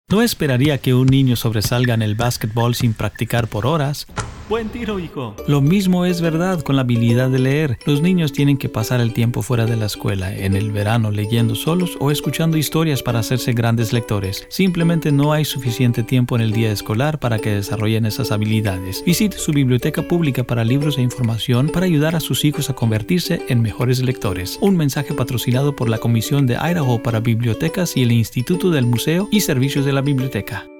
No esperaría que un niño sobresalga en el básquetbol sin practicar por horas. Buen tiro, hijo. Lo mismo es verdad con la habilidad de leer. Los niños tienen que pasar el tiempo fuera de la escuela, en el verano leyendo solos o escuchando historias para hacerse grandes lectores. Simplemente no hay suficiente tiempo en el día escolar para que desarrollen esas habilidades. Visite su biblioteca pública para libros e información para ayudar a sus hijos a convertirse en mejores lectores. Un mensaje patrocinado por la Comisión de Idaho para Bibliotecas y el Instituto del Museo y Servicios de la Biblioteca.